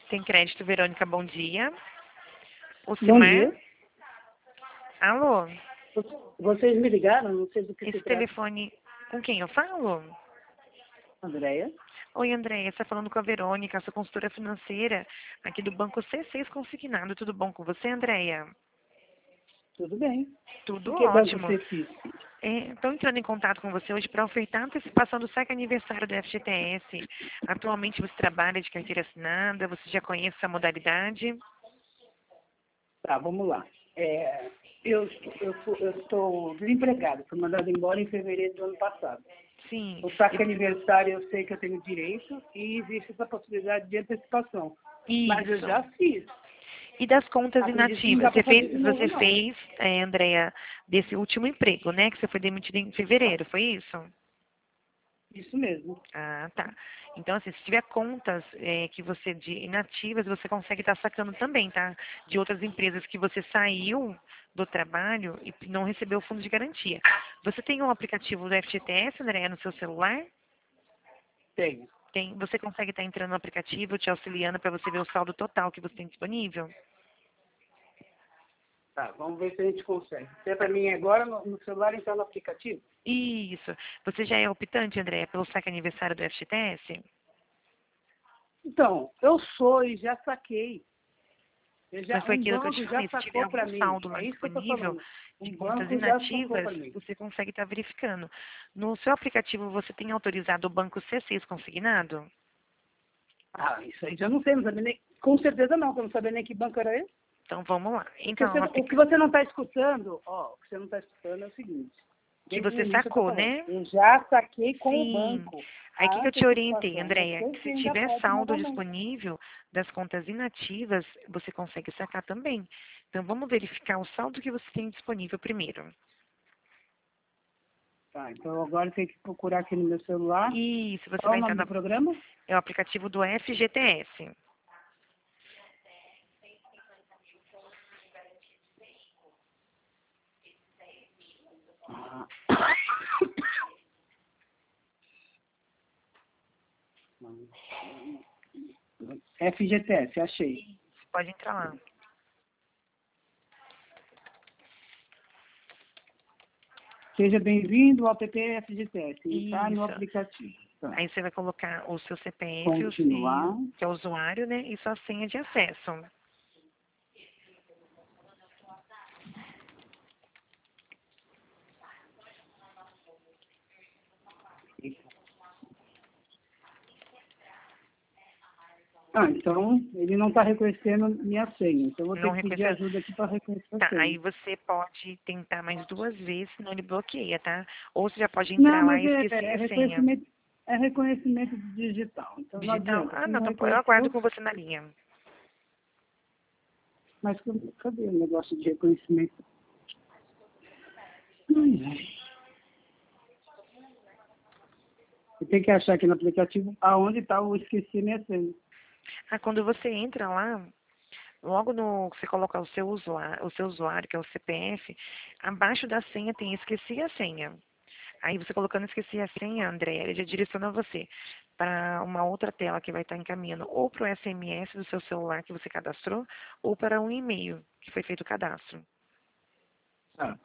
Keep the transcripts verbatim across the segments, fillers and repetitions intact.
Tem crédito, Verônica, bom dia. O Bom Simar? dia. Alô? Vocês me ligaram? Não sei do que Esse se trata. telefone, com quem eu falo? Andréia? Oi, Andréia, você está falando com a Verônica, sua consultora financeira aqui do Banco C seis Consignado. Tudo bom com você, Andréia? Tudo bem. Tudo De que banco ótimo. você fez? Estou entrando em contato com você hoje para ofertar a antecipação do saque aniversário do F G T S. Atualmente você trabalha de carteira assinada, você já conhece essa modalidade? Tá, vamos lá. É, eu, eu, fu- eu estou desempregado. Fui mandado embora em fevereiro do ano passado. Sim. O saque aniversário eu sei que eu tenho direito e existe essa possibilidade de antecipação. Mas eu Isso. já fiz. E das contas Acredito que não dá inativas? Você para fazer fez, de novo, você não. fez é, Andréia, desse último emprego, né? Que você foi demitida em fevereiro, foi isso? Isso mesmo. Ah, tá. Então, assim, se tiver contas é, que você de inativas, você consegue estar sacando também, tá? De outras empresas que você saiu do trabalho e não recebeu o fundo de garantia. Você tem um aplicativo do F G T S, Andréia, no seu celular? Tenho. Tem, você consegue estar entrando no aplicativo, te auxiliando para você ver o saldo total que você tem disponível? Tá, vamos ver se a gente consegue. Se é para mim agora no, no celular, então no aplicativo? Isso. Você já é optante, Andréia, pelo saque aniversário do F G T S? Então, eu sou e já saquei. Eu já, Mas foi um aquilo que eu banco te já falei, se tiver sacou para algum mim. saldo lá É isso que eu estou disponível falando. de Um contas banco já sacou inativas, para mim. você consegue estar verificando. No seu aplicativo, você tem autorizado o banco C seis consignado? Ah, isso aí já não sei, não sabia nem. Com certeza não, porque eu não sabia nem que banco era esse. Então, vamos lá. O que Então, você, o o que aplica- você não está escutando, ó, o que você não está escutando é o seguinte. que Desde o você início eu estou sacou, falando. né? Eu já saquei com o Sim. banco Aí, o a que que eu te orientei, antecipação. Não Andréia? sei Que se se ainda tiver pode saldo novamente. disponível das contas inativas, você consegue sacar também. Então, vamos verificar o saldo que você tem disponível primeiro. Tá, então agora tem que procurar aqui no meu celular. Isso, você Qual é vai o entrar nome do no programa? é o aplicativo do F G T S. Ah. F G T S, achei. Você pode entrar lá. Seja bem-vindo ao app F G T S. Entrar no Isso. aplicativo. Tá. Aí você vai colocar o seu C P F, o Continuar. seu, que é o usuário, né? E sua senha de acesso. Ah, então ele não está reconhecendo minha senha. Então eu vou ter Não que pedir reconheceu? ajuda aqui para reconhecer a Tá, aí senha. você pode tentar mais duas vezes, senão ele bloqueia, tá? Ou você já pode Não, entrar lá mas e é, esquecer é a senha reconhecimento, é reconhecimento digital. Então não digital. adianta. Ah, Se não, não então eu aguardo reconheceu, com você na linha. mas cadê o negócio de reconhecimento? Ai, ai. Você tem que achar aqui no aplicativo aonde está o esqueci minha senha. Ah, quando você entra lá, logo no você coloca o seu usuário, o seu usuário, que é o C P F, abaixo da senha tem esqueci a senha. Aí você colocando esqueci a senha, André, ele já direciona você para uma outra tela que vai estar encaminhando ou para o S M S do seu celular que você cadastrou ou para um e-mail que foi feito o cadastro. Tá.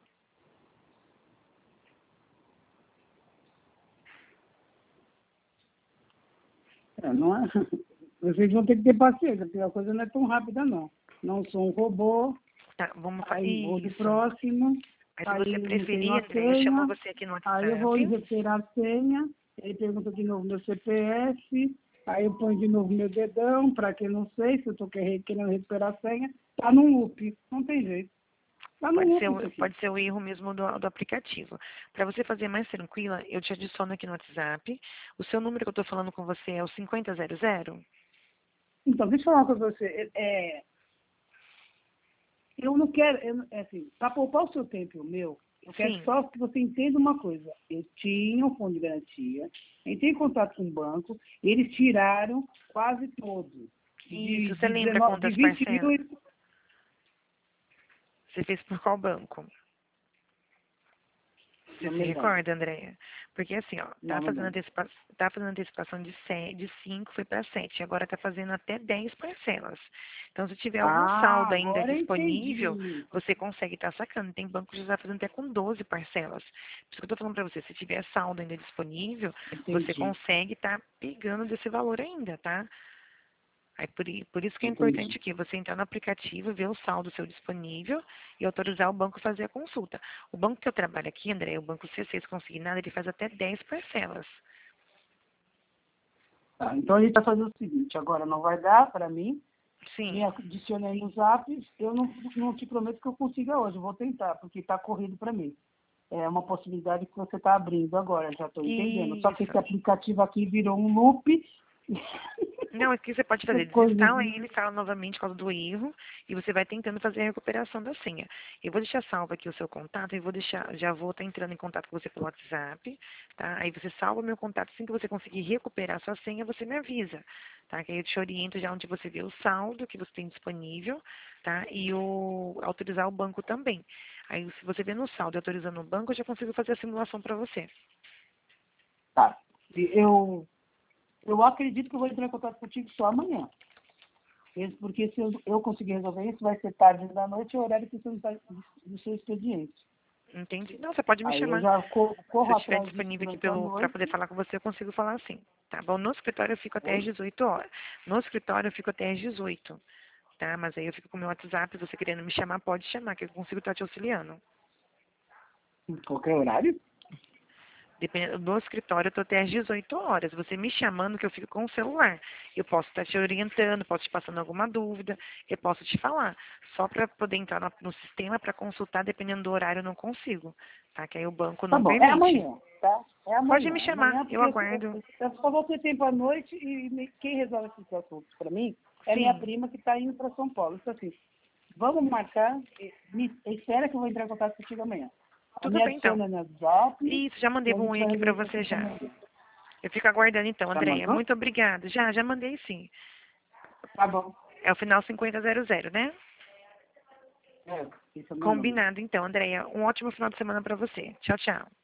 É, não é... Vocês vão ter que ter paciência, porque a coisa não é tão rápida, não. Não sou um robô, Tá, vamos fazer aí vou do isso. próximo, Aí se aí você ele não tem preferir, uma André, eu chamo senha, você aqui no aí eu vou WhatsApp. recuperar a senha, ele pergunta de novo meu C P F, aí eu ponho de novo meu dedão, para quem não sei, se eu estou querendo recuperar a senha, tá num loop, não tem jeito. Tá num Pode ser, loop isso o- aqui. pode ser o erro mesmo do, do aplicativo. Para você fazer mais tranquila, eu te adiciono aqui no WhatsApp. O seu número que eu estou falando com você é o cinquenta zero zero? Então, deixa eu falar com você. É, eu não quero, eu, é assim, para poupar o seu tempo e o meu, eu quero Sim. só que você entenda uma coisa. Eu tinha um fundo de garantia, entrei em contato com o banco, eles tiraram quase todo. De, Isso, você de, lembra dezenove, de quantas vinte mil, parcelas? e- Você fez por qual banco? Você Não se me lembro. recorda, Andréia? Porque assim, ó, Não tá me fazendo, lembro. antecipa tá fazendo antecipação de se- de cinco, foi para sete. Agora tá fazendo até dez parcelas. Então, se tiver algum Ah, saldo ainda agora eu disponível, entendi. você consegue estar sacando. Tem banco que já está fazendo até com doze parcelas. Por isso que eu tô falando para você, se tiver saldo ainda disponível, você Entendi. consegue estar pegando desse valor ainda, tá? Aí por, i- por isso que é importante Entendi. aqui, você entrar no aplicativo, ver o saldo seu disponível e autorizar o banco a fazer a consulta. O banco que eu trabalho aqui, André, o banco C seis Consignado, ele faz até dez parcelas. Tá, então a gente vai fazer o seguinte, agora não vai dar para mim, me Sim, adicione aí no Zap, eu não, não te prometo que eu consiga hoje, eu vou tentar, porque está corrido para mim. É uma possibilidade que você está abrindo agora, já estou entendendo. Só que isso. esse aplicativo aqui virou um loop. Não, o que você pode fazer? Coisa Desinstala de... ele, instala novamente por causa do erro e você vai tentando fazer a recuperação da senha. Eu vou deixar salvo aqui o seu contato e vou deixar, já vou estar entrando em contato com você pelo WhatsApp, tá? Aí você salva o meu contato, assim que você conseguir recuperar a sua senha, você me avisa, tá? Que aí eu te oriento já onde você vê o saldo que você tem disponível, tá? E o autorizar o banco também. Aí se você vê no saldo e autorizando o banco, eu já consigo fazer a simulação para você. Tá. Eu, eu acredito que eu vou entrar em contato contigo só amanhã. Esse- Porque se eu, eu conseguir resolver isso, vai ser tarde da noite, é o horário que você está do seu expediente. Entendi. Não, você pode me Aí eu chamar. já co- Se corro eu estiver atrás disso disponível aqui durante a pelo para poder noite. falar com você, eu consigo falar assim. Tá bom? No escritório eu fico até às Oi? dezoito horas. No escritório eu fico até às dezoito. Tá? Mas aí eu fico com o meu WhatsApp, se você querendo me chamar, pode chamar, que eu consigo estar te auxiliando. Em qualquer horário? Dependendo do escritório, eu estou até às dezoito horas. Você me chamando, que eu fico com o celular. Eu posso estar te orientando, posso te passando alguma dúvida, eu posso te falar. Só para poder entrar no, no sistema para consultar, dependendo do horário, eu não consigo. Tá? Que aí o banco Tá não bom, é permite. amanhã, tá? É Pode amanhã. me É chamar, amanhã, eu porque eu, aguardo. eu, eu só vou ter tempo à noite e me- quem resolve esses assuntos para mim é minha Sim. prima que está indo para São Paulo. Então, assim, vamos marcar, e- me, espera que eu vou entrar em contato contigo amanhã. Tudo Me bem, então. adiciona no WhatsApp Isso, já e mandei a um gente oi vai aqui para resolver esse você assunto já. amanhã. Eu fico aguardando então, Já Andréia. mandou? Muito obrigada. Já, já mandei sim. Tá bom. É o final cinquenta zero zero, né? É, esse é o meu número. Combinado então, Andréia. Um ótimo final de semana para você. Tchau, tchau.